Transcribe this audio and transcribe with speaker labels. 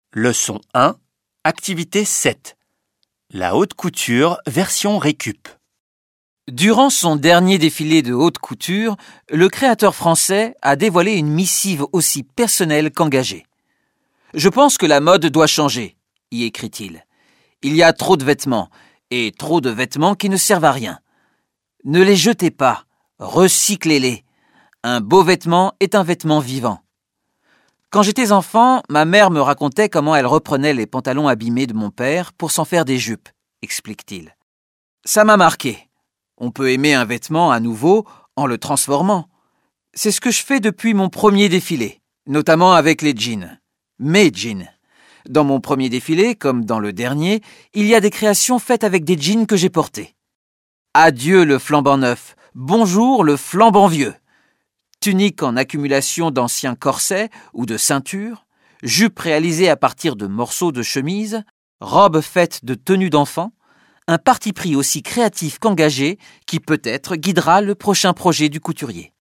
Speaker 1: Leçon 1, activité 7. La haute couture, version récup.
Speaker 2: Durant son dernier défilé de haute couture, le créateur français a dévoilé une missive aussi personnelle qu'engagée. « Je pense que la mode doit changer », y écrit-il. « Il y a trop de vêtements, et trop de vêtements qui ne servent à rien. Ne les jetez pas, recyclez-les. Un beau vêtement est un vêtement vivant. » Quand j'étais enfant, ma mère me racontait comment elle reprenait les pantalons abîmés de mon père pour s'en faire des jupes, explique-t-il. Ça m'a marqué. On peut aimer un vêtement à nouveau en le transformant. C'est ce que je fais depuis mon premier défilé, notamment avec les jeans. Mes jeans. Dans mon premier défilé, comme dans le dernier, il y a des créations faites avec des jeans que j'ai portés. Adieu le flambant neuf, bonjour le flambant vieux. Tunique en accumulation d'anciens corsets ou de ceintures, jupe réalisée à partir de morceaux de chemise, robe faite de tenues d'enfants, un parti pris aussi créatif qu'engagé qui peut-être guidera le prochain projet du couturier.